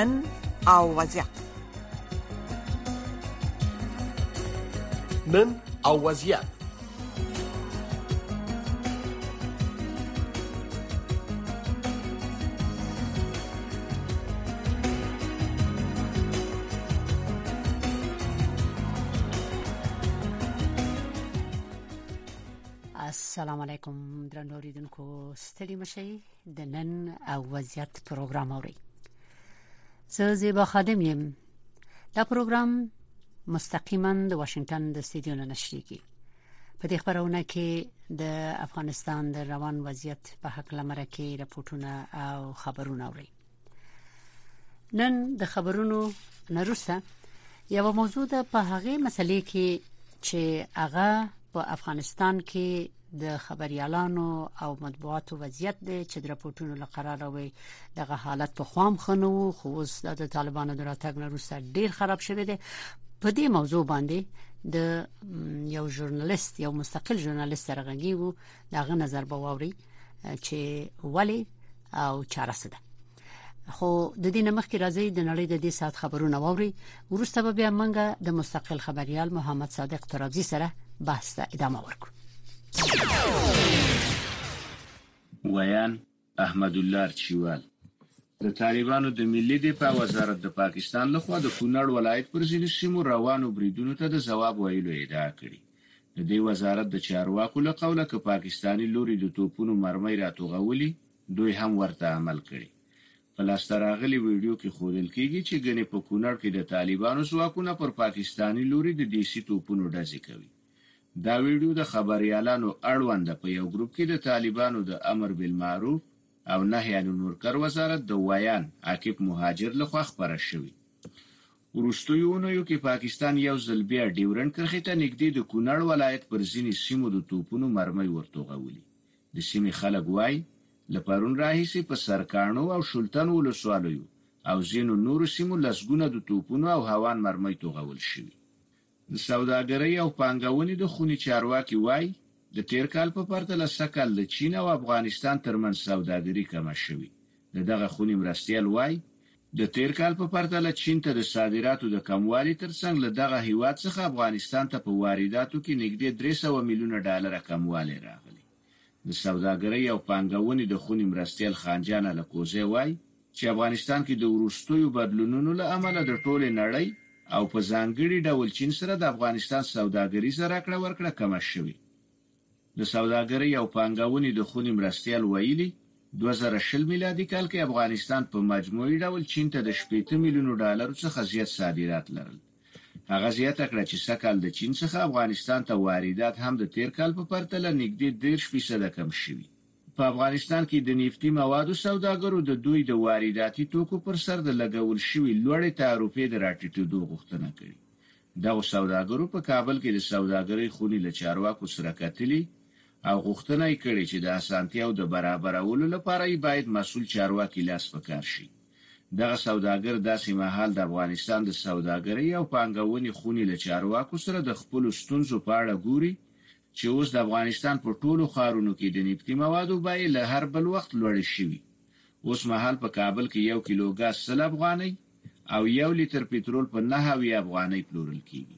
نن او وضعیت. نن او وضعیت. السلام علیکم درنو اوریدونکو، ستړي مشئ د نن او وضعیت پروګرام اورئ. زه زیبا خادم یم. دا پروګرام مستقیما د واشنگټن د استودیو نه نشریږي. په دې خبرونه کې د افغانستان د روان وضعیت په حق لمرکه راپورټونه او خبرونه اورئ. نن د خبرونو نرسته یو موضوع ده په هغه مسلې کې چې هغه په افغانستان کې د خبريالانو او مطبوعاتو وضعیت دی چې د راپورټونو لقرار وي دغه حالت په خوام خنو خو اوس د طالبانو د راتګ نه وروسته ډیر خراب شوی دی. په دې موضوع باندې د یو ژورنالیست یو مستقل ژورنالیست راغلی وو دغه نظر به واوري چې ولی او چاره څه ده. خو د دې نمخ کې راځي د نړۍ د دې سات خبرونه واوري. وروسته به بیا منګه د مستقل خبريال محمد صادق ترابزی سره بحث ته ادامه ورکړو. ویان احمد الله چوال د طالبانو د ملي دفاع وزارت د پاکستان لخوا د کونړ ولایت پر ځینو سیمو روانو بریدونو ته د ځواب ویلو ادعا کړې. د دې وزارت د چارواکو له قوله ک پاکستانی لوري د توپونو مرمۍ راتوغولي دوی هم ورته عمل کړي. په لاستراغلي ویډیو کې ښودل کېږي چې ګنې په کونړ کې د طالبانو ځواکونه پر پاکستانی لوري د دیسي توپونو ډزې کوي. دا ویډیو د خبريالانو اړوند په یو ګروپ کې د طالبانو د امر بالمعروف او نهي عن المنکر وزارت د ویان عاقب مهاجر لخوا خبره شوې. ورستیونو یو کې پاکستان یو ځل بیا ډیورنډ کرښې ته نږدې د کونړ ولایت پر ځینې سیمو د توپونو مرمۍ ورتوغولي. د سیمې خلک وایي لپارون راهیسي په سرکانو او شلتن ولسوالیو او ځینو نورو سیمو لسګونه د توپونو او هوان مرمۍ توغول شوي. د سوداګرۍ او پانګونې د خونی چارواکي وای د تیر کال په پرتله سکهال د چین او افغانستان ترمنځ سوداګري کمه شوې. دغه خونی مرستيال وای د تیر کال په پرتله چین ته د صادراتو د کموالي ترڅنګ له دغه هیواد څخه افغانستان ته په وارداتو کې نږدې 300 میلیونه ډالر کموالی راغلی. د سوداګرۍ او پانګونې د خونی مرستيال خانجان الکوزه وای چې افغانستان کې د ورستیو بدلونونو له امله د ټوله نړۍ او په ځانګړي ډول چین سره د افغانستان سوداګریزه راکړه ورکړه کمه شوې. د سوداګرۍ او پانګونې د خونی مرستيال ویلي 2020 میلادي کال کې افغانستان په مجموعي ډول چین ته د 80 میلیونو ډالر څخه زیات صادرات لرل. هغه زیاته کړه چې سکهال د چین څخه افغانستان ته واردات هم د تیر کال په پرتله نږدې 10% کم شوي. په افغانستان کې د نفتي موادو سوداګرو د دوی د وارداتي توکو پر سر د لګول شوی لوړې تعرفې د راټیټېدو غوښتنه کړې. دغه سوداګرو په کابل کې د سوداګرۍ خونی له چارواکو سره کتلي او غوښتنه یې کړې چې د اسانتیاو د برابرولو لپاره باید مسؤل چارواکي لاس پکار شي. دغه سوداګر داسې مهال د افغانستان د سوداګرۍ او پانګونې خونی له چارواکو سره د خپل ستونزو په اړه ګوري چې اوس د افغانستان په ټولو ښارونو کې د نفتي موادو بیې له هر بل وخت لوړې شوي. اوس مهال په کابل کې 1 کیلو غاز 100 افغانۍ او 1 لیتر پټرول په 9 افغانۍ پلورل کیږي.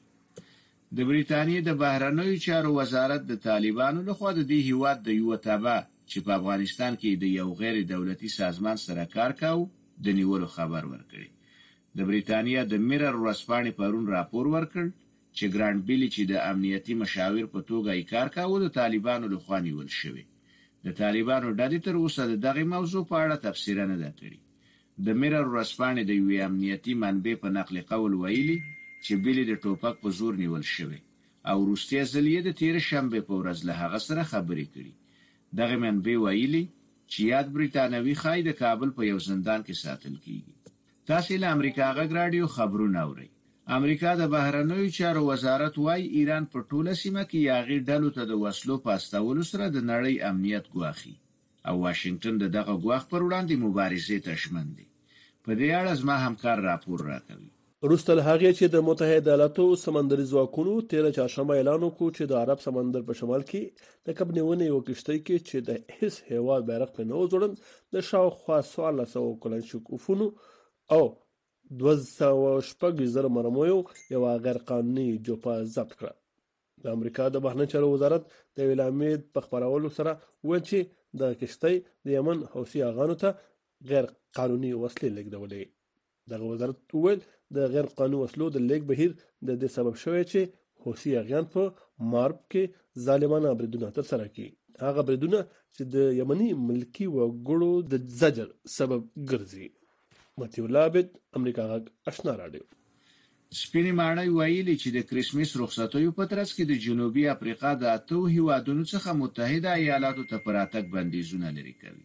د بریتانیې د بهرنیو چارو وزارت د طالبانو لخوا د دې هیواد د یو تابع چې په افغانستان کې د یو غیر دولتي سازمان سره کار کاوه د نیولو خبر ورکړي. د بریتانیا د میرر ورځپاڼې پرون راپور ورکړ چې ګرانډ بیلی چې د امنیتي مشاور په توګه یې کار کاوه د طالبانو لخوا نیول شوی. د طالبانو ډلې تر اوسه دغه موضوع په اړه تفسیر نه ده کړې. د میرر ورځپاڼې د یو امنیتي منبع په نقل قول ویلي چې بیلی د ټوپک په زور نیول شوی او روسیه ځلیه د تیر شنبه په ورځ له هغه سره خبرې کړي. دغه منبع ویلي چې یاد بریتانوي خای د کابل په یو زندان کې ساتل کیږي. تاسو له امریکا غږ رادیو خبرونه اورئ. امریکا د بهرنیو چارو وزارت وايي ایران په ټوله سیمه کې یاغي ډلو ته د وسلو پاستولو سره د نړۍ امنیت ګواخي او واشنگټن دغه ګواخ پر وړاندې مبارزې ته ژمن دی. په دې اړه زما همکار راپور راکوي. وروسته له هغې چې د متحده ایالاتو سمندري ځواکونو 13 چهارشنبه اعلان وکړ چې د عرب سمندر په شمال کې د کب نیونې یو کشتۍ کې چې د هیڅ هیواد بیرغ په نه وځوړند د شاوخوا 1400 کلنشکوفونو او 200 مرمیو یو غیر قانوني جوپا ضبط کړه. د امریکا د بهرنیو چارو وزارت د اعلامیې په خبرولو سره وویل چې د کشتۍ د یمن حوثي اغانو ته غیر قانوني وسلې لیږدولې. دغه وزارت وویل د غیر قانوني وسلو د لیږد بهیر د دې سبب شوی چې حوثي اغیان په مارب کې ظالمانه بریدونه ترسره کړي. هغه بریدونه چې د یمني ملکی وګړو د زجر سبب ګرځي. متیو لابد، امریکا غږ، آشنا رادیو. سپینې ماڼۍ ویلي چې د کریسمس رخصتیو په ترڅ کې د جنوبي افریقا د 8 هیوادونو څخه متحده ایالاتو ته پراتګ بندیزونه لري کوي.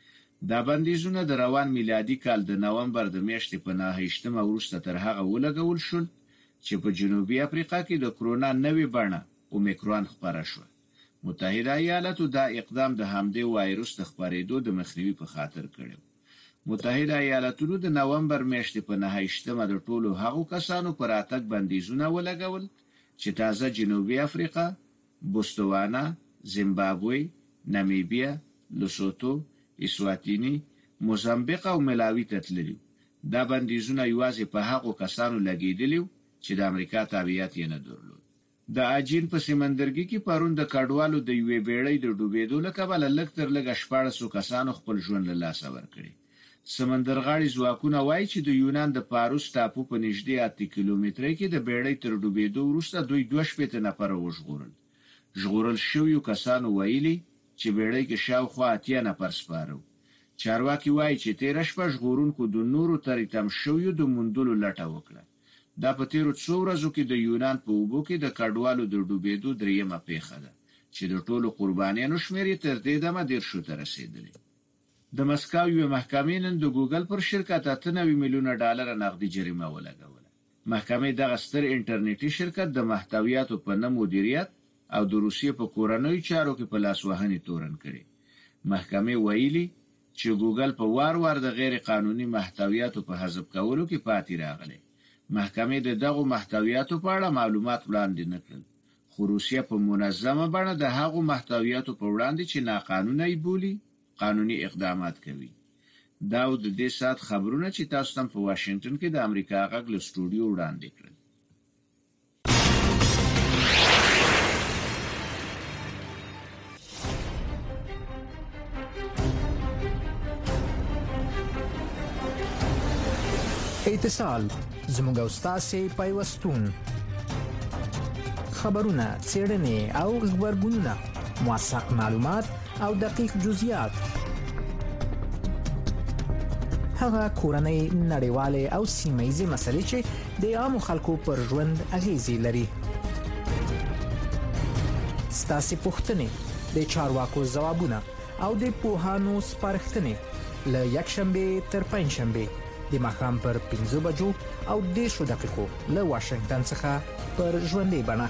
دا بندیزونه د روان میلادي کال د نومبر د میاشتې په 9 وروسته تر هغه ولګول شول چې په جنوبي افریقا کې د کرونا نوې بڼه اومیکرون خپره شو. متحده ایالاتو دا اقدام د همدې وایروس د خپرېدو د مخنیوي په خاطر کړی. متحده ایالاتونو د نومبر میاشتې په 9 د ټولو هغو کسانو پر اتک بندیزونه ولګول چې تازه جنوبي افریقا، بوتسوانا، زیمبابوې، نامیبیا، لوسوتو، اسواتینی، موزامبیق او ملاوي ته تللي. دا بندیزونه یوازې په هغو کسانو لګیدلي چې د امریکا تابعیت یې نه درلود. د اجین په سمندرګي کې پرون د کډوالو د یوې بیړۍ د ډوبېدو له کبله لږ تر لږه 14 کسانو خپل ژوند له لاسه ورکړي. سمندرغاړي ځواکونه وایي چې د یونان د پاروس ټاپو په نږدې 8 کیلومترۍ کې د بیړۍ تر ډوبېدو وروسته دوی 2 نفر وژغورل. ژغورل شویو کسانو ویلي چې بیړۍ کې شاوخوا 8 نفر سپاره. چارواکي وایي چې تیر شپه ژغورونکو د نورو ترې تم شویو د موندلو لټه وکړه. دا په تیرو 2 ورځو کې د یونان په اوبو کې د کډوالو د ډوبېدو دریمه پیښه ده چې د ټولو قربانیانو شمېر یې تر دې دمه 10 ته رسیدلی. د مسکو یو محکمې نن د ګوګل پر شرکت $98 میلیونه نقدي جریمه ولګوله. محکمې دغه ستر انټرنیټي شرکت د محتویاتو په نه مدیریت او د روسیې په کورنیو چارو کې په لاس وهنې تورن کړي. محکمې ویلي چې ګوګل په وار د غیر قانوني محتویاتو په حذف کولو کې پاتې راغلی. محکمې د دغو محتویاتو په اړه معلومات وړاندې نه کړل، خو روسیه په منظمه بڼه د هغو محتویاتو په وړاندې چې ناقانونه یې بولي قانوني اقدامات کوي. دا د دې سات خبرونه چې تاسو هم په واشنگټن کې د امریکا غږ له سټوډیو وړاندې کړل. اتصال زموږ او ستاسو پیوستون، خبرونه، څېړنې او خبرګونونه، موثق معلومات او دقیق جزئیات، هغه کورنۍ، نړیوالې او سیمه‌ییزې مسلې چې د عامو خلکو پر ژوند اغیزې لري. ستاسو پوښتنې، د چارواکو ځوابونه او د پوهانو سپارښتنې له یکشنبه تر پنځشنبه د ماښام پر 5 بجو او 10 دقیقو له واشنگټن څخه پر ژوندۍ بڼه.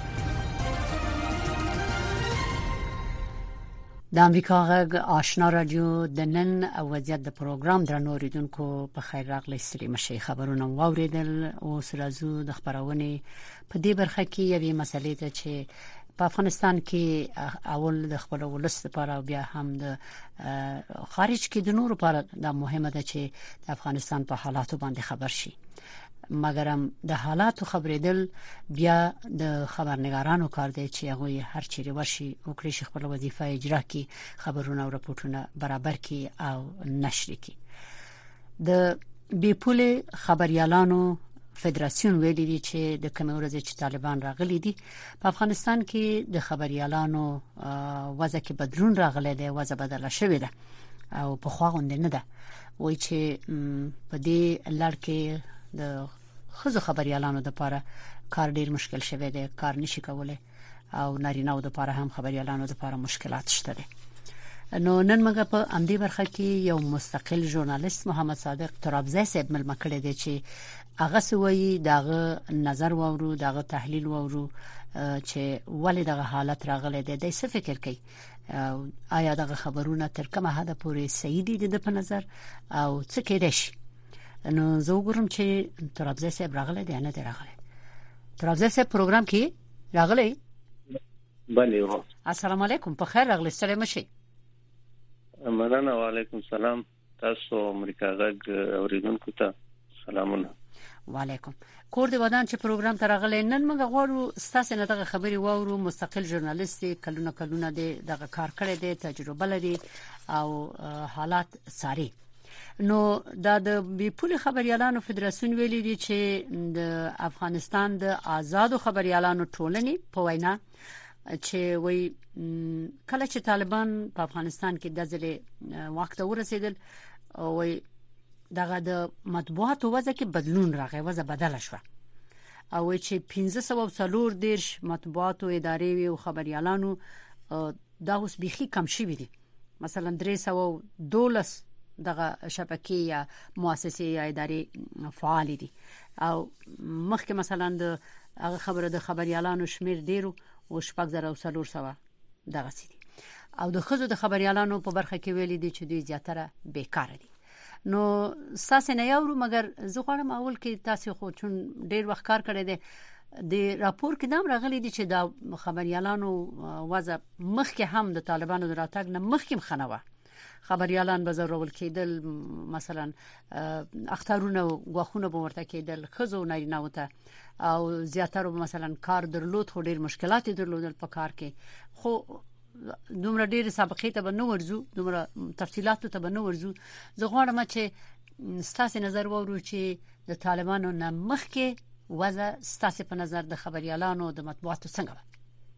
د امریکا غږ آشنا رادیو د نن وضعیت د پروګرام درنو اوریدونکو په خیر راغلی. ستړي مشي خبرونه واوریدل او سرازو د خبرونه په دې برخه کې یوې مسلې ته چې په افغانستان کې اول د خپل ولست لپاره او بیا هم د خارج کې د نورو لپاره د مهمه ده چې د افغانستان په حالاتو باندې خبر شي. مګرم د حالاتو خبرېدل بیا د خبرنګارانو کار دی چې هغه هر چیرې ورشي او کړي خپل وظیفه اجرا کړي، خبرونه او راپورټونه برابر کړي او نشر کړي. د بیپوله خبريالانو فدراسیون ویلي دي چې د کوم ورځې چې طالبان راغلي دي په افغانستان کې د خبريالانو وضع کې بدلون راغلی دی، وضع بدله شوې ده او په خوا غونډه نه ده. وایي چې په دې لړ کې د خزو خبريالانو د لپاره کار ډیر مشکل شوی دی، کار نشي کولای او نارینه‌و د لپاره هم خبريالانو د لپاره مشکلات شته دي. نو نن موږ په امدی برخه کې یو مستقل ژورنالیست محمد صادق ترابزی صاحب ملما کړی دی چې هغه سوي دغه نظر وورو، دغه تحلیل وورو چې ولې دغه حالت راغلی دی. د څه فکر کوي؟ آیا دغه خبرونه تر کومه حد پورې صحیح دي د په نظر او څه کېدای شي؟ نو زه وګورم چې ترابزی صاحب راغلی دی نه دی راغلی. ترابزی صاحب پروګرام کې راغلی؟ بله. السلام علیکم، په خیر راغلی، ستړي مشي. مننه. وعلیکم السلام. تاسو امریکا غږ اوریدونکو ته سلامونه. وعلیکم. کور دی ودان چې پروګرام ترغلې نن موږ غواړو ستاسو نه دغه خبري واورو. مستقل ژورنالیست کلونه دغه کار کړی دی، تجربه لري او حالات ساري. نو د بیپول خبريالانو فدراسیون ویلي دي چې د افغانستان د آزادو خبريالانو ټولنې په وینا چې وای کله چې طالبان په افغانستان کې د ځلې وخت ورسېدل وای دغه د مطبوعاتو وضع کې بدلون راغی، وضع بدله شو او چې 1540 مطبوعاتو ادارې او خبريالانو دا اوس بيخي کم شوي دي. مثلا 312 دغه شبکې یا مؤسسې یا ادارې فعال دي او مخکې مثلا د هغه خبره د خبريالانو شمیر ډیرو او 4400 دغه سي دي او د خزو د خبريالانو په برخه کې ویلي دي چې دوی زیاتره بیکاره دي. نو ساسه نه یو مګر زه غواړم اول کې تاسو خو چون ډیر وخت کار کړی دی د راپور کې نام راغلي دي چې د خبريالانو وضع مخکې هم د طالبانو د راتګ نه مخکې خنوه. خبريالان به ضرورل کېدل، مثلا اخترونه غوښونه به ورته کېدل، خزو نه وته او زیاتره مثلا کار درلود خو ډیر مشکلات درلودل په کار کې. خو دومره ډیر سابقې ته به نو ورزو، دومره تفصيلات ته به نو ورزو. زه غواړم چې ستاسو نظر وورو چې د طالبانو نه مخکې وضع ستاسو په نظر د خبريالانو د مطبوعاتو څنګه و؟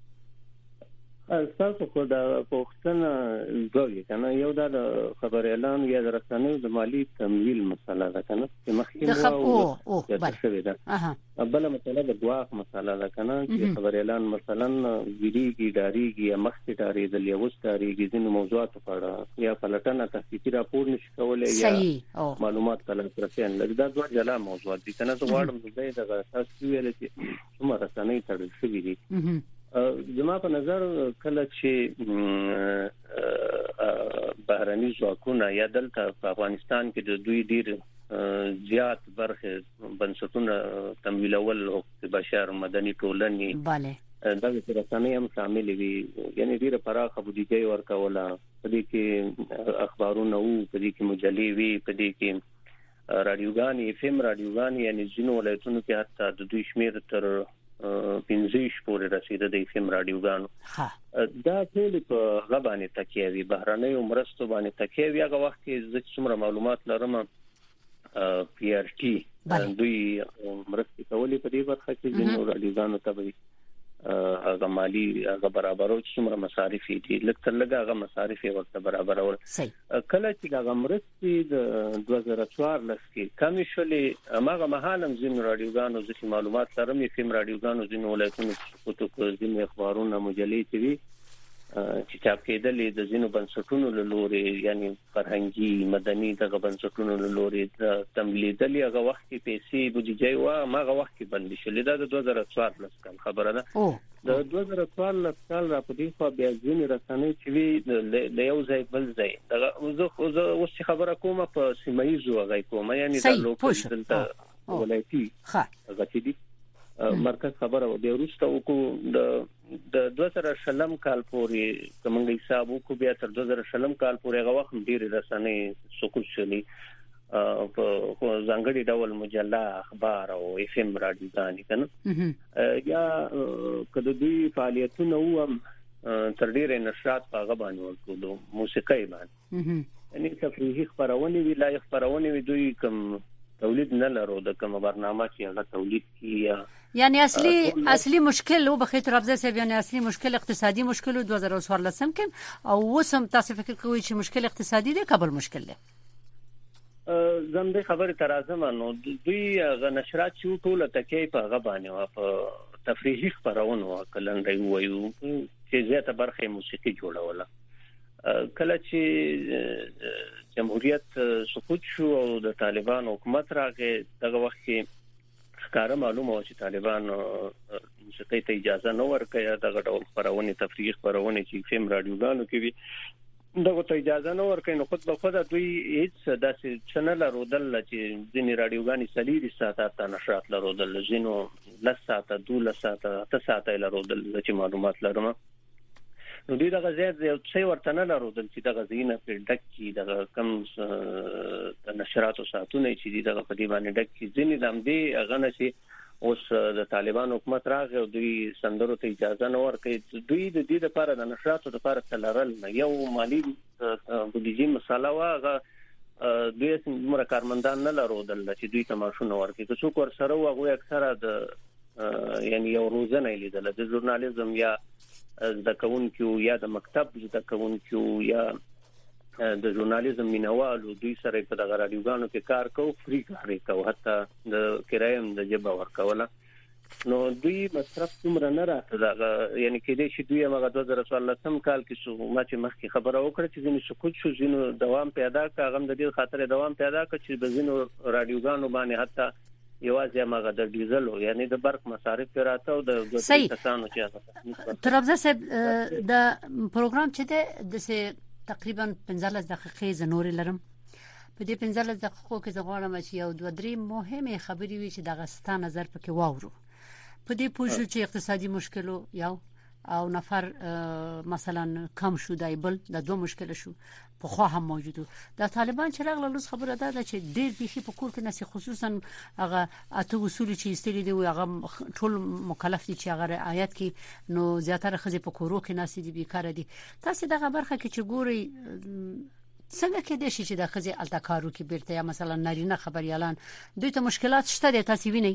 تاسو خو دا پوښتنه کوي کنه، یو دا د خبريالانو یا د رسنیو د مالی تمویل مسله ده کنه چې مخکې ده. بل مسله د ګواښ مسله ده کنه چې خبريالان مثلا ویریږي ډاریږي یا مخکې ډاریدل یا وستاریږي ځینې موضوعات په اړه یا پلټنه تحقیقي راپور نشي کولای یا معلومات کله پرسین لږ دا دوه جلا موضوعات دي کنه. زه غواړم دغه اساس ویل چې کومه رسنۍ تړل شوې دي. زما په نظر کله چې بهرني ځواکونه یا دلته په افغانستان کې د دوی ډیر زیات برخه بنسټونه تمویلول او بشر مدني ټولنې دغه رسنۍ هم شامل وي، یعنی ډیره پراخه بودیجه ورکوله، په دې کې اخبارونه وو، په دې کې مجلې وي، په دې کې رادیوګانې FM رادیوګانې، یعنی ځینو ولایتونو کې حتی د دوی شمیر تر 15 پورې رسیده د FM رادیوګانو. دا ټول په غبانې تکیه وی، بهرنۍ مرستو باندې تکیه وی. هغه وخت کې زه څومره معلومات لرم PRT دوی مرستې کولې په دې برخه کې ځینو رادیوګانو ته به هغه مالی هغه برابرو څومره مصارف دي لکه هغه مصارف ورته برابرول. کله چې هغه مرستې د 2014 کې کمی شولې هغه مهالم ځینو رادیوګانو ځکه معلومات لرم FM رادیوګانو ځینو ولایتونو کې ځینو اخبارونه مجلې دي چې چاپ کېدلې د ځینو بنسټونو له لوري، یعنی فرهنګي مدني دغه بنسټونو له لوري د تمویلېدلې. هغه وخت کې پیسې بودیجه و هغه وخت کې بند شولې. دا د 2014 کال خبره ده. د 2014 کال را په دې خو بیا ځینې رسنۍ چې وی د یو ځای بل ځای دغه اوس خبره کومه په سیمایي زوغای کومه، یعنی د لوکل دلته ولایتي هغه دي مرکز خبره و بیا وروسته وکړو د 2000 کال پورې کومه حساب وکړو، بیا تر 2000 کال پورې هغه وخت ډېر رسنۍ سقوط شولې په ځانګړي ډول مجله اخبار او FM رادیوګانې کنه یا کله دوی فعالیتونه وو تر ډېر نشرات په هغه باندې ورکولو، موسیقي باندې یعنی تفریحي خبرونه وی، لایق خبرونه وی. دوی کوم تولید نه لرو د کوم برنامه چې هغه تولید کیه، یعنی اصلي مشکل او بخې طرف زه یعنی اصلي مشکل اقتصادي مشکل 2014 کې او وسم تاسو فکر کوئ چې مشکل اقتصادي دی کابل مشکل دی؟ زموږ خبره ترازمه نو دوی غ نشرات چې ټول تکي په غبانه او په تفریحي خبرونه وکړل وایو چې زیاته برخه موسیقي جوړوله. کله چې جمهوریت سقوط شو او د طالبان حکومت راغی دغه وخت کې ښکاره معلومه و چې طالبان موسیقي ته اجازه نه ورکړي، دغه ډول خبرونه تفریحي خبرونه چې FM رادیوګانو کې وي دغه ته اجازه نه ورکړي. نو خود به خود دوی هیڅ داسې چنل رودل چې ځینې رادیوګانې سلیری ساعته نشرات لرودل، ځینو 10 ساعته 12 ساعته 8 ساعته لرودل چې معلومات لرم. نو دوی دغه زیات یو څه ورته نه لرودل چې دغه زینه په ډک کې دغه کم د نشراتو ساتونه چې دغه په دې باندې ډک کې ځینې د دې هغه نشي اوس د طالبان حکومت راغی او دوی سندرو ته اجازه نه ورکړي. دوی د دې لپاره د نشراتو لپاره تلرل یو مالی بودیجه مساله واغه دوی څنګه کارمندان نه لرودل چې دوی تماشونه ورکړي. که څوک ورسره واغوي اکثره د یعنی یو روزنه لیدل د ژورنالیزم یا د کونکو یا د مکتب د کونکو یا د ژورنالیزم مینوالو دوی سره په دغه رادیوګانو کې کار کوي فری کار کوي حتی د کرایم د جبا ورکوله. نو دوی مصرف څومره نه راته دا یعنی کې دې چې دوی هغه 2014 کال کې شو ما چې مخکې خبره وکړه چې ځینې سکوت شو ځینې دوام پیدا کاغم د دې خاطر دوام پیدا کړ چې بزینو رادیوګانو باندې حتی یوازې هغه د ډیزل یعنی د برق مصارف راته او د کسانو چې ترابزه صاحب د پروګرام چې د تقریبا 15 دقیقې زنور لرم په دې 15 دقیقو کې زغوالم چې یو دوه درې مهمه خبرې وي چې د غستا نظر پکې واورو په دې پوښتنه چې اقتصادي مشکلو یو او نفر مثلا کم شو دایبل د دوه مشکل شو په خو هم موجودو د طالبان چې راغله لوس خبره ده چې ډېر بيخي په کور کې نسي خصوصا هغه اته اصول چې استری دی هغه ټول مکلف دي چې هغه آیات کې نو زیاتره خزي په کورو کې نسي دي بیکاره دي. تاسو دغه برخه کې چې ګوري څنګه کې دي چې د خزي التکارو کې بیرته یا مثلا نارینه خبريالان دوی ته مشکلات شته دي تاسو وینئ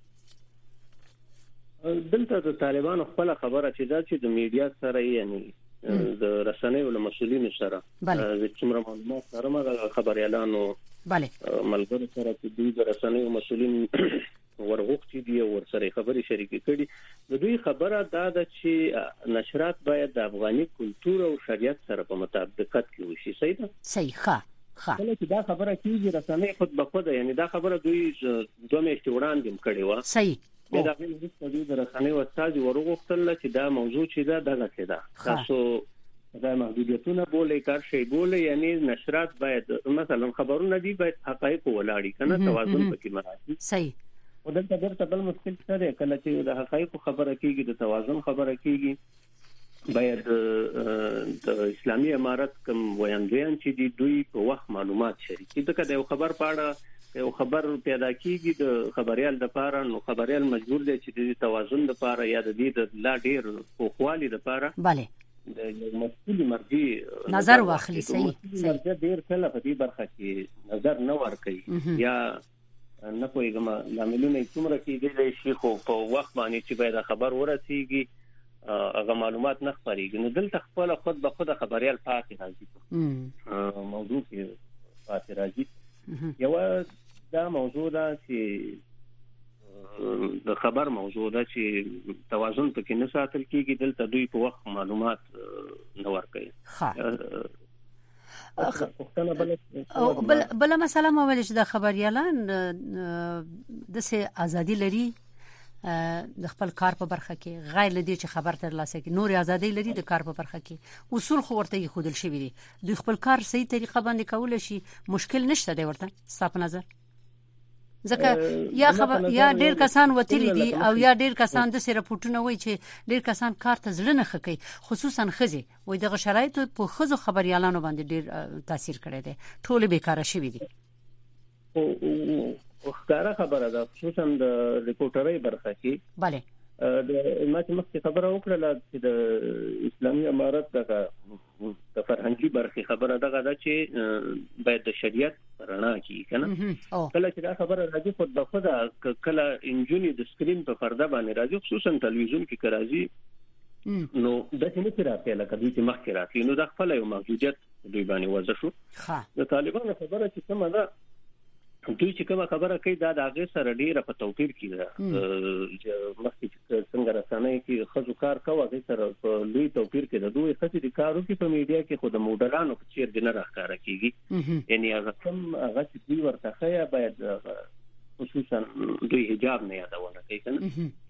دلته د طالبانو خپل خبره چې دا چې د میډیا سره یعنی د رسنیو له مسولینو سره د څومره معلومات سره ما خبريالانو ملګرو سره چې دوی د رسنیو مسولین ورغوښتي دي او ورسره خبري شریکي کړي د دوی خبره دا ده چې نشرات باید د افغاني کلچر او شریعت سره په مطابقت کې وشي. صحیح ده؟ صحیح ښه کله چې دا خبره کیږي رسنۍ خود به خود یعنی دا خبره دوی دوه میاشتې وړاندې کړې و. صحیح دا د دې د رسنۍ وسایل ورغوښتل چې دا موضوع چې دا دغه څه ده تاسو دا محدودیتونه بولې کار شي بولې یعنی نشرات باید مثلا خبرونه دي باید حقایق ولاړی کنه توازن پکې مرادي. صحیح او دلته درته بل مشکل څه دی کله چې د حقایق خبره کیږي د توازن خبره کیږي باید د اسلامي امارت کوم ویاندویان چې دوی په وخت معلومات شریکي دغه د خبر پاړه یو خبر پیدا کیږي د خبريال د پاره نو خبريال مجبور دی چې د توازن د پاره یا د دې د لا ډیر خوخوالي د پاره bale د مسؤل مرجي نظر واخلي. صحیح مرجي ډیر کله په دې برخه کې نظر نه ورکړي یا نه کویګم لاملونه څومره کې دی شي خو په وخت باندې چې باید خبر ورسیږي هغه معلومات نه خبريږي نو دلته خپل خود به خود خبريال پاتې راځي موضوع کې پاتې راځي. یو دا موضوع ده چې د خبر موضوع ده چې توازن پکې نه ساتل کیږي دلته دوی په وخت معلومات نه ورکوي. بل مسله مو ویل چې د خبريالان د سه ازادي لري د خپل کار په برخه کې غیر لدی چې خبر تر لاسه کې نور ازادي لري د کار په برخه کې اصول خو ورته خودل شوی دي دوی خپل کار صحیح طریقه باندې کول شي مشکل نشته دی ورته ستاسو نظر ځکه یا خبر یا ډیر کسان وتلی دي او یا ډیر کسان د سره پټونه وای چې ډیر کسان کار ته ځل نه خکې خصوصا خزي وای دغه شرایط په خزو خبريالانو باندې ډیر تاثیر کړی دی ټول بیکاره شوی دي. وختاره خبره ده خصوصا د ریپورټرۍ برخه کې bale د ماته مخکې خبره وکړه چې د اسلامي امارت د فرهنګي برخه خبره دغه ده چې باید د شریعت رڼا کې کنه کله چې دا خبره راځي خود به خود کله انجونی د سکرین په پرده باندې راځي خصوصا تلویزیون کې کراځي نو د څه راځي لکه دوی چې مخکې راځي نو د خپل یو موجودیت دوی باندې وځه شو د طالبانو خبره چې کومه ده دوی چې کومه خبره کوي دا د هغه سره ډیره په توپیر کې ده مخکې څنګه رسنۍ کې خزو کار کوي هغه سره په لوی توپیر کې ده دوی خاصه د کارو کې په میډیا کې خود موډرانو په چیر دینه راخاره کیږي یعنی هغه کوم هغه چې دوی ورته خیا باید خصوصا دوی حجاب نه یادونه کوي کنه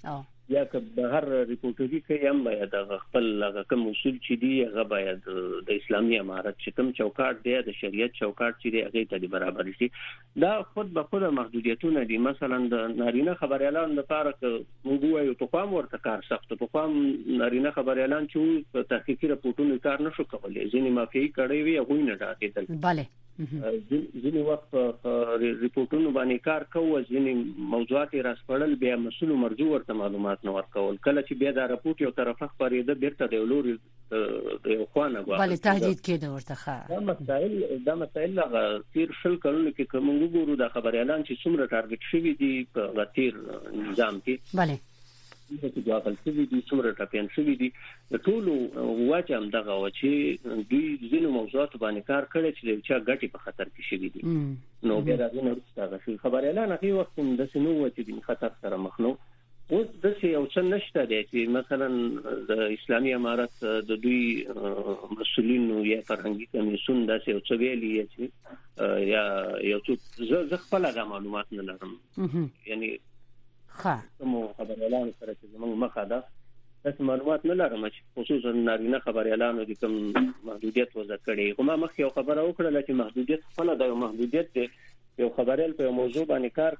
یا که بهر ریپورټري کوي هم باید خپل کوم اصول چې دي هغه باید د اسلامي امارت چې کوم چوکاټ دی د شریعت چوکاټ چې دی هغه ته برابر شي. دا خود به خود محدودیتونه دي. مثلا د نارینه خبريالانو لپاره موږ وایو په کوم ورته کار سخت په کوم نارینه خبريالان چې په تحقیقي راپورټونو کار نشو کولای ځینې مافیایي کړي وي هغه نه راځي. bale ځینې وخت ریپورټونو باندې کار کوو ځینې موضوعات راسپړل بیا مسؤل مرجو ورته معلومات نه ورکول کله چې بیا دا راپورټ یو طرفه خبرېده بیرته د لوري د خوانه غواړي bale تهدید کېده ورته ښه دا مسائل هغه تیر شل کلونو کې کوم وګورو د خبريالان چې څومره ټارګټ شوی دي په غتیر نظام کې bale چې دا غلطي دي څومره ټاپین شوی دي د ټولو واچم دغه و چې دوی ځینو موضوعات باندې کار کړي چې چا ګټي په خطر کې شوی دي نو بیا دا نه ورسته خبريالان هغه وخت د سينو وتی د خطر سره مخ نو اوس د یو څه نشته دی چې مثلا د اسلامي امارت د دوی مسؤلینو یا فرهنګي کمیسیون د یو څه ویلي چې یا یو څه زه خپل معلومات نه لرم یعنی کوم خبريالان سره چې زموږ مخه ده تاسو معلومات نه لرم چې خصوصا نارینه خبريالانو د کوم محدودیت وضع کړي کومه مخ یو خبره وکړه چې محدودیت خپل د محدودیت دی یو خبريال په موضوع باندې کار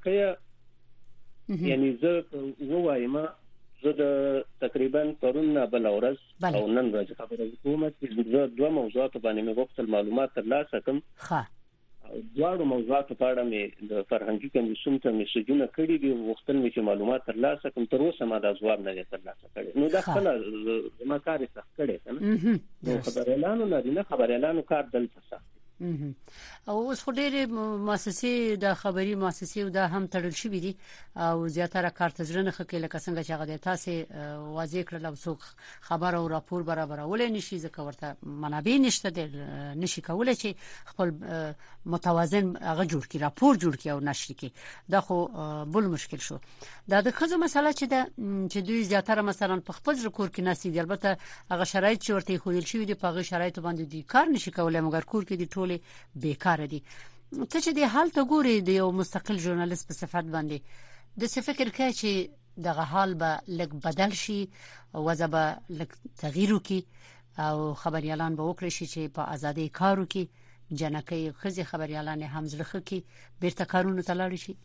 کوي یعنی زه وایم زه تقریبا پرون بل ورځ او نن ورځ خبره کوم چې زه دوه موضوعات باندې مې وختل معلومات ترلاسه کوم دواړو موضوعاتو په اړه مې د فرهنګي کمیسیون ته میسجونه کړي دي وختل مې چې معلومات ترلاسه کوم تر اوسه ما دا ځواب نه ترلاسه کړی نو دا خپل ما کار سخت کړی کنه نو خبريالانو نه خبريالانو کار دلته سخت او اوس خو ډېر مؤسسې د خبري مؤسسې دا هم تړل شوې دي او زیاتره کار تجربه خکې لکه څنګه چې هغه د تاسو واضح کړل او څوک خبر او راپور برابرول نشي ځکه ورته منابع نشته د نشي کولای چې خپل متوازن هغه جوړ کړي راپور جوړ کړي او نشر کړي دا خو بل مشکل شو دا د خزو مسله چې دوی زیاتره مثلا په خپل کور کې نسي دي البته هغه شرایط چې ورته خودل شوی دي په هغه شرایط باندې دي کار نشي کولای مګر کور کې دي ټول بیکاره دي ته چې د حال ته ګوري د یو مستقل ژورنالیست په صفت باندې د څه فکر کوي چې دغه حال به لږ بدل شي وضع به لږ تغییر وکړي او خبريالان به وکړي چې په ازادي کار وکړي جنکې خزي خبريالان هم زړه کې بیرته کارونه تلاړي شي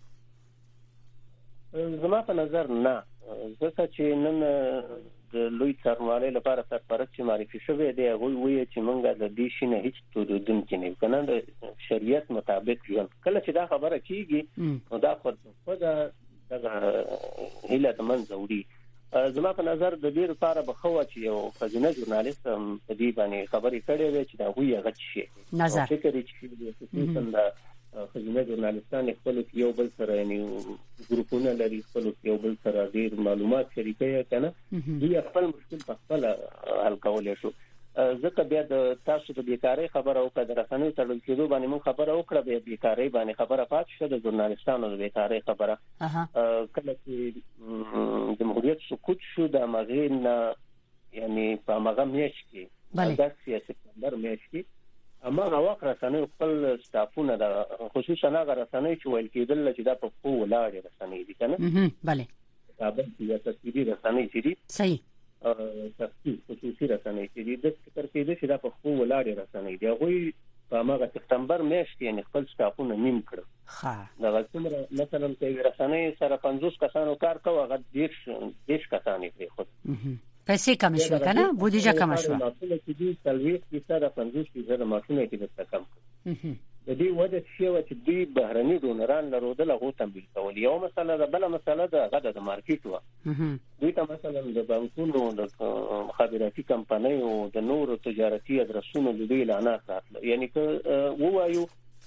زما په نظر نه ځکه چې نن د لوی څارنوالۍ لپاره سرپرست چې معرفي شوی دی هغه وایي چې موږ د دې شي نه هیڅ تودونکي نه کنه د شریعت مطابق ژوند کله چې دا خبره کیږي نو دا خود د هیله د منځ وړي زما په نظر د دې لپاره بخوه چې یو خزینه ژورنالیست په دې باندې خبرې کړې وي چې دا وایي هغه شي نظر فکر چې خزینه ژورنالیستان خپل یو بل سره یعنی ګروپونه لري خپل یو بل سره ډیر معلومات شریکوي کنه دوی خپل مشکل په خپل حل کولای شو ځکه بیا د تاسو د بیکاری خبره او د رسنیو تړل کېدو باندې مون خبره وکړه به بیکاری باندې خبره پات شوه د ژورنالیستانو د بیکاری خبره کله چې جمهوریت سقوط شو د مغین یعنی په مغم میش کې د سپتمبر میش کې اما هغه رسنیو خپل سټافونه د خصوصا هغه رسنیو چې ویل کېدل چې دا په خو ولاړ رسنۍ دي کنه bale کابل کې تصویري رسنۍ دي صحیح تصویر خصوصي رسنۍ دي د فکر کېدل چې دا په خو ولاړ رسنۍ دي هغه په هغه سپتمبر میاشت کې خپل سټافونه نیم کړ دا څومره مثلا چې رسنۍ سره 50 کسانو کار کوي هغه 10 کسان یې خو پیسې کم شو کنه بودیجه کم شو ماشونه چې دي تلويث کې سره 50% ماشونه کې د کم د دې وجه چې دوی بهرني ډونران لرودل هغه تمویل کول یو مسله ده بل مسله ده غدا د مارکیټ و دوی ته مثلا د بانکونو د مخابراتي کمپنیو د نور تجارتي ادرسونو د دوی اعلانات راتل یعنی که وایو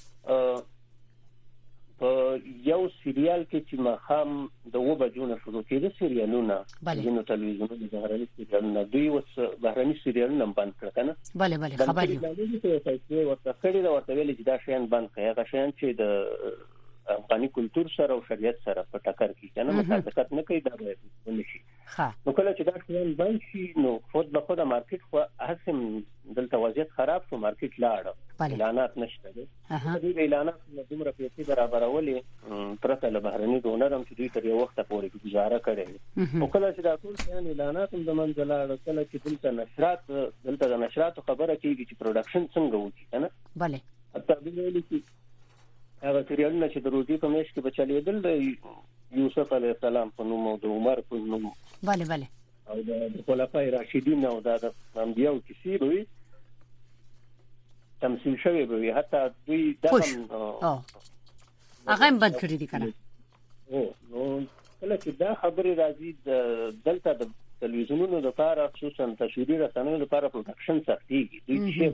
په یو سریال کې چې مخام د و بجونه شروع کېده سریالونه د تلویزیونونو د بهرني سریالونو دوی وس بهرني سریالونه بند کړ کنه bale خبري ورته کړی دا ورته ویل چې دا شین بند کړي هغه شین چې د افغاني کلچر سره او شریعت سره په ټکر کې کنه مطابقت نه کوي دا ونشي نو کله چې دا شیان بند شي نو خود به خود مارکیټ خو هڅم دلته وضعیت خراب شو مارکیټ لاړ اعلانات نشته دي دې اعلانات دومره پیسې برابرولې پرته له بهرني ډونر هم چې دوی تر یو وخت پورې گزاره کړي او کله چې دا ټول شیان اعلانات هم د منځ لاړ کله چې دلته د نشرات خبره کیږي چې پروډکشن څنګه وکړي کنه bale حتی ویل چې هغه سریالونه چې د روزي په میاشت کې بچلیدل د یوسف علی السلام په نوم او د عمر په نوم bale او د خلفای راشدین او د انبیاء کیسې به تمثيل شوی به حتی دوی دغه هغه هم بند کړی دي کنه نو کله چې دا خبره راځي دلته د تلویزیونونو لپاره خصوصا تصویري رسنیو لپاره پروډکشن سختيږي دوی چې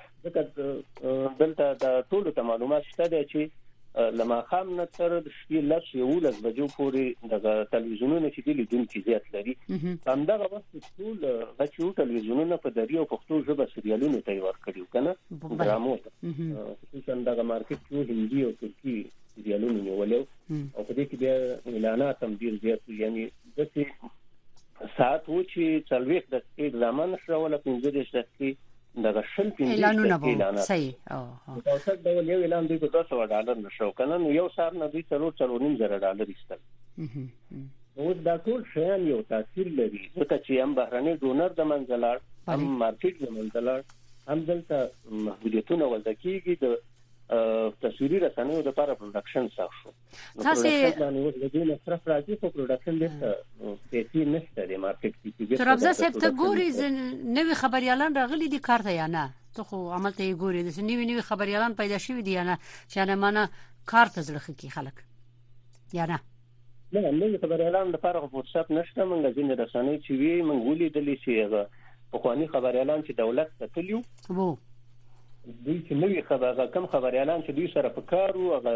دلته د ټولو معلومات شته چې لما خام نه تر شپې لږ یو لږ بجو پورې د تلویزیونونو چې د لیدونکو زیات لري همدغه وخت ټول غچو تلویزیونونو په دریو پښتو ژبه سریالونو تیار کړیو کنه ډرامو خصوصا د مارکیټ کې هندي او ترکی سریالونو نیولو او په دې کې بیا اعلانات هم ډیر زیات یعنی د ساعت و چې څلويخ د ځمان شو ولا 15 دقیقې دا شل اعلانونه صحیح او څه ډول یو اعلان دی په $200 نشو کنه نو یو سار نه دوی $4.5 ایستل او دا ټول شیان یو تاثیر لري ځکه چې هم بهرني ډونر د منځلار هم مارکیټ د منځلار هم دلته محدودیتونه وځکیږي د تصویري رسنیو د لپاره پروډکشن سخت تاسو د دې مصرف راځي په پروډکشن دغه پیسې نشته د مارکیټ کې تر ابزه سپ ته ګوري نوې خبريالان راغلي دي کار ته یا نه ته خو عمل ته ګوري د نوې خبريالان پیدا شوي دي یا نه چې نه معنا کار ته ځلخ کی خلک یا نه نوې خبريالان د لپاره فرصت نشته موږ ځین رسنۍ چې وی موږ ولیدلې چې په خواني خبريالان چې دولت ته تلو دوی چې نوې کم خبريالان چې دوی سره په کار وو هغه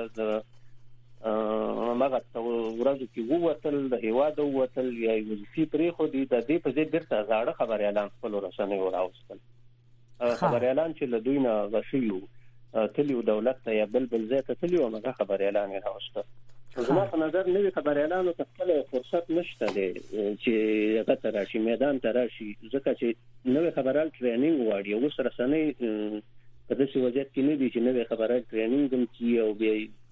ماغه ورځو کې ووتل د هیواد ووتل یا وظیفې پرې خو دي د دې په ځای درته زاړه خبريالان خپل رسنۍ وراوستل خبريالان چې له دوی نه غشيو تلیو دولت ته یا بل ځای ته تلیو هغه خبريالان راوستل زما په نظر نوې خبريالانو ته خپل فرصت نشته دی چې هغه تراشي میدان تراشي ځکه چې نوې خبرال ټریننګ واړي او سره رسنۍ په داسې وضعیت کې نه دي چې نوې خبره ټریننګ هم کی او بیا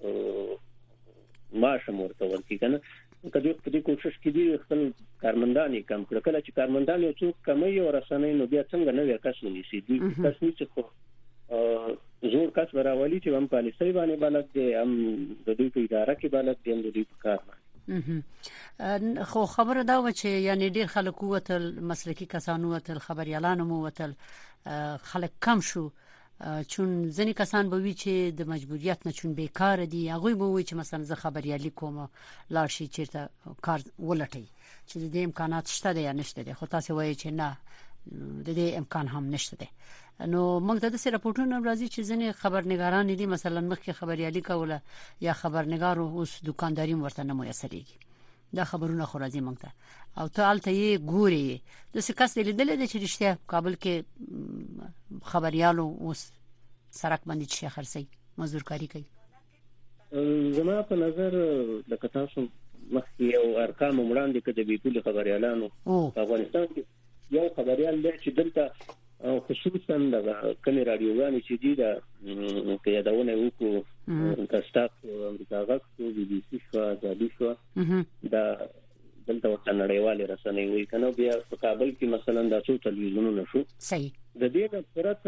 معاش مرته ورکړي کنه کله چې کوشش کړي خپل کارمندان کم کړ کله چې کارمندان یو څوک کمي او رسنۍ نو بیا څنګه نوې کس ونیسي دي کس نه څه زور کس براولي چې هم پالیسي باندې بلد دي هم د دوی په اداره کې بلد دي هم د دوی په کار باندې خو خبره دا و چې یعنی ډیر خلک وتل مسلکی کسانو وتل خبريالانو مو وتل خلک کم شو چون ځنې کسان به وی چې د مجبوریت نه چون بیکار دي هغه به وی چې مثلا زه خبريالي کوم لاړ شي چیرته کار ولټي چې د امکانات شته یا نشته دي خو تاسو وایي چې نه د دې امکان هم نشته دي نو موږ ته د راپورټونو راځي چې ځنې خبرنګاران دي مثلا مخکې خبريالي کوله یا خبرنګارو اوس دکانداري ورته نه میسرېږي دا خبرونه خو راځي موږ ته او ته الته یې ګوري د څه کس لیدل دي چې رښتیا کابل کې خبريالو اوس سرک باندې چې خرڅي مزدورکاری کوي زما په نظر د کتاسو مخکې یو ارقام وړاندې کړي د بیتول خبريالانو په افغانستان کې یو خبريال دی چې دلته خصوصا د کمی رادیوګانې چې دي د قیادونه وکړو کاستاف امریکا غاکو بي بي سي شو ازادي شو دا دلته ورته نړیوالې رسنۍ وي کنه بیا په کابل کې مثلا د څو تلویزیونونو شو صحیح د دې لپاره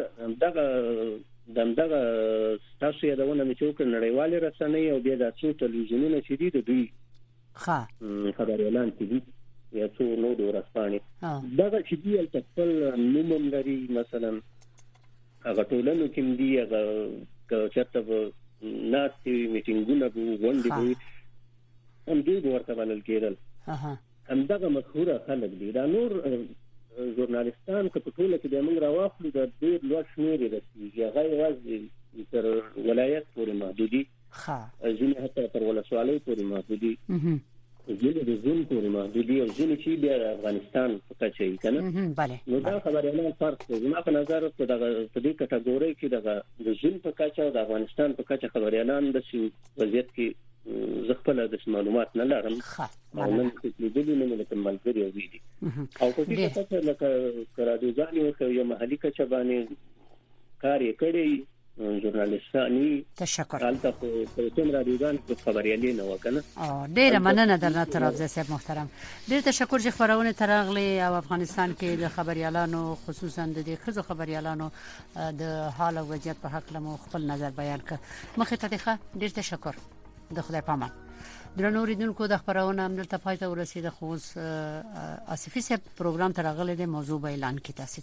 دغه تاسو یادونه مې چې نړیوالې رسنۍ او بیا د څو تلویزیونونو چې دي د دوی خبريالان چې دي یا څو نو د ورځپاڼې دغه چې دی خپل نوم لري مثلا هغه ټولنو کې دی هغه چرته ناسي میټینګونه وګورئ هم دوی ورته بلل کېدل هم دغه مشهور خلک دي دا نور ژورنالستان که په ټوله کې د موږ راوخلو د ډېر لوړ شمېر رسېږي هغه یوازې تر ولایت پورې محدودي ځینې حتی تر ولسوالۍ پورې محدودي ځینې د زون پورې محدودي او ځینې چې بیا افغانستان په کچه یې کنه نو دا خبريالان فرق دی زما په نظر په دې کټګوري کې د زون په کچه او د افغانستان په کچه خبريالان د وضعیت کې زغپل د معلومات نه لرم او نن چې د دې نه د ملګری ویلي او په دې کې لکه رادیوګانی او یو محلي کچبانی کار یې کړی ژورنالیستانی تشکر حالته په تم رادیوګان په خبريالي نه وکنه ډیره مننه درنه ترابزه صاحب محترم ډیر تشکر چې خبرونه ترغلي او افغانستان کې د خبريالانو خصوصا د خزو خبريالانو د حال او وضعیت په حق لمو خپل نظر بیان کړ مخه ته ډیر تشکر د خدای پامان درنو ریدونکو د خبرونه عمل ته پاتې ورسید خو آصفي صاحب پروګرام ترغلي د موضوع اعلان کی تاسو